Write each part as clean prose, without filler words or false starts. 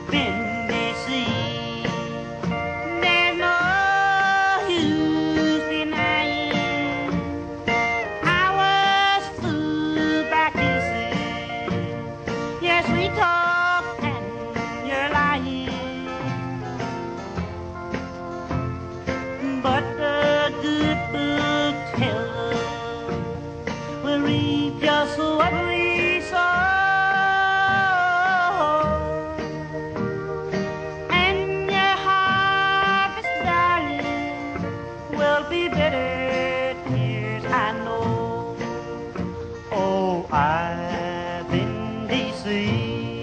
been deceived. There's no use denying I was fooled by kisses. Yes, we talk and you're lying, but the good book tells us we'll reap just what we sow. Be better tears, I know. Oh, I've been deceived.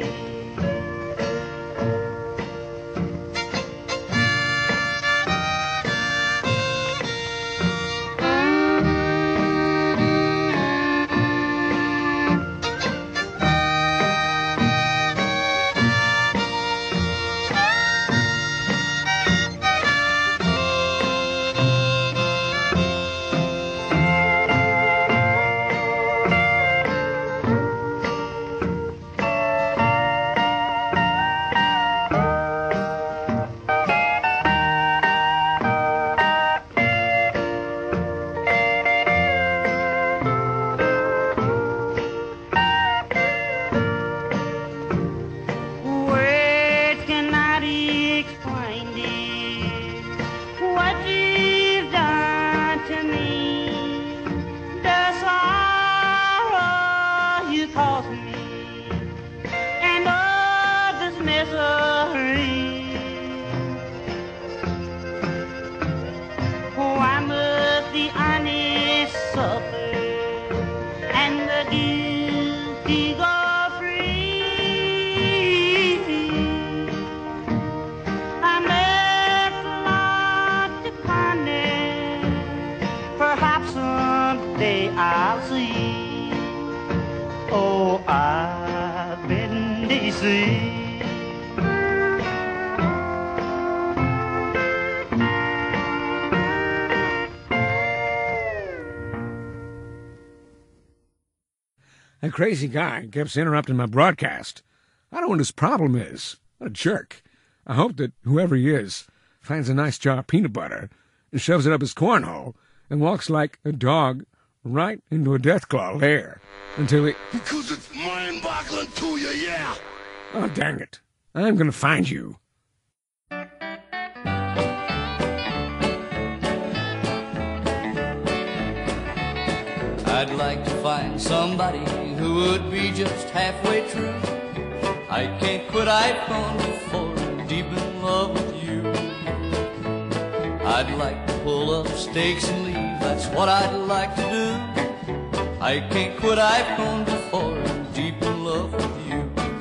I'll see. Oh, I've been deceived. That crazy guy keeps interrupting my broadcast. I don't know what his problem is. What a jerk. I hope that whoever he is finds a nice jar of peanut butter and shoves it up his cornhole and walks like a dog right into a Deathclaw lair until he... Because it's mind-boggling to you, yeah! Oh, dang it. I'm going to find you. I'd like to find somebody who would be just halfway true. I can't quit, I've gone before, I'm deep in love with you. I'd like to pull up stakes and leave, that's what I'd like to do. I can't quit, I've gone before, I'm deep in love with you.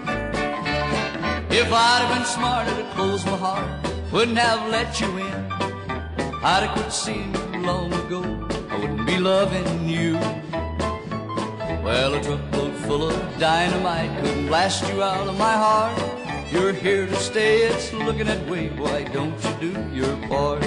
If I'd have been smarter to close my heart, wouldn't have let you in, I'd have quit seeing you long ago, I wouldn't be loving you. Well, a truckload full of dynamite couldn't blast you out of my heart. You're here to stay, it's looking that way, why don't you do your part?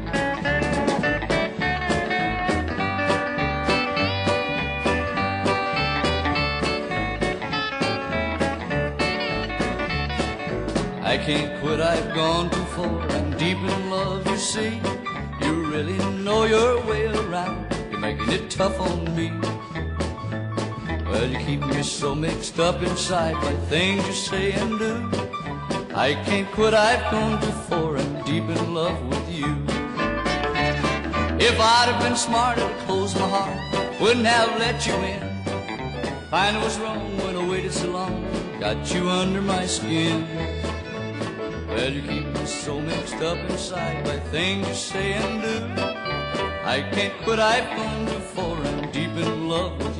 I can't quit, I've gone too far, I'm deep in love, you see. You really know your way around, you're making it tough on me. Well, you keep me so mixed up inside by things you say and do. I can't quit, I've gone too far, I'm deep in love with you. If I'd have been smarter to close my heart, wouldn't have let you in. Find what's wrong when I waited so long, got you under my skin. Well, you keep me so mixed up inside by things you say and do. I can't quit, I've gone too far, I'm deep in love with you.